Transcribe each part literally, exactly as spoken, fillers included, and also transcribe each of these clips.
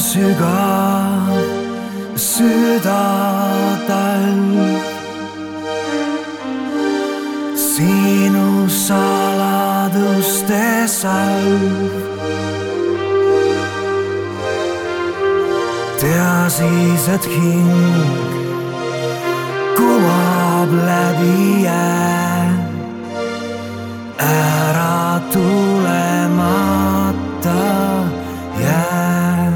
sügav südatalv. Sinu saladuste salv. Tea siis, et hing kumab läbi jää, ära tulemata jää.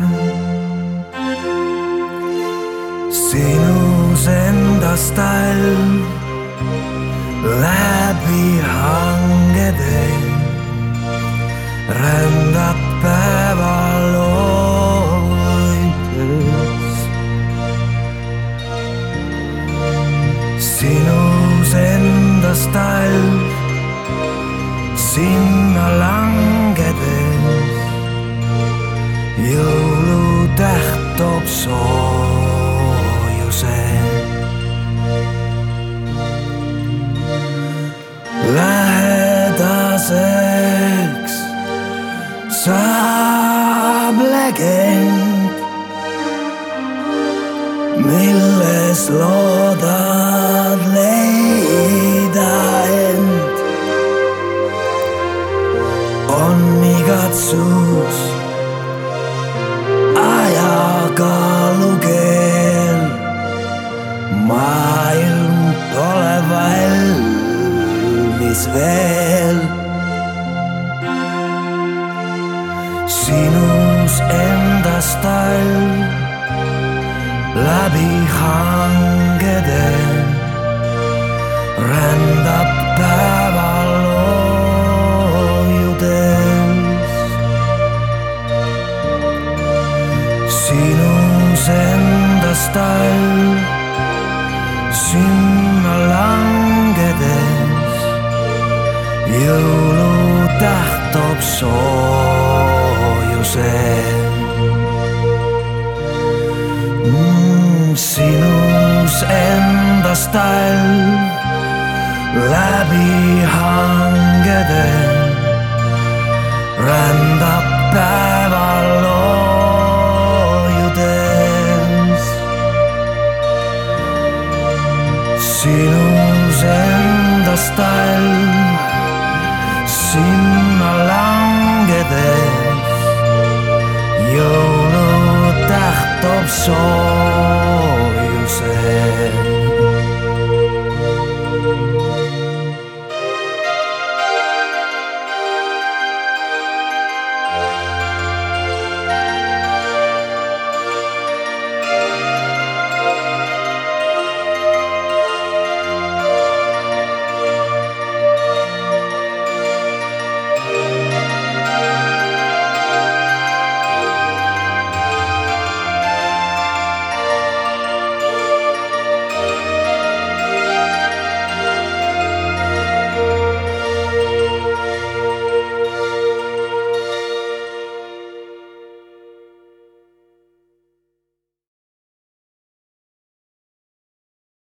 Sinus endas talv läbi hangede rändab päeval loides. Sinus endas talv sinna langedes jõulutäht toob soojuse. Lähedaseks saab legend, milles loodad leida end. On igatsus ajakaalu keel, maailm pole valmis veel. Sinus endas talv läbi hangede rändab päeval loojudes. Sinus endas talv sinna langedes jõulutäht toob soojuse. Mm, sinus endas talv läbi hangede rändab päeval loojudes. Sinus endas talv sinna langedes jõulutäht toob soojuse.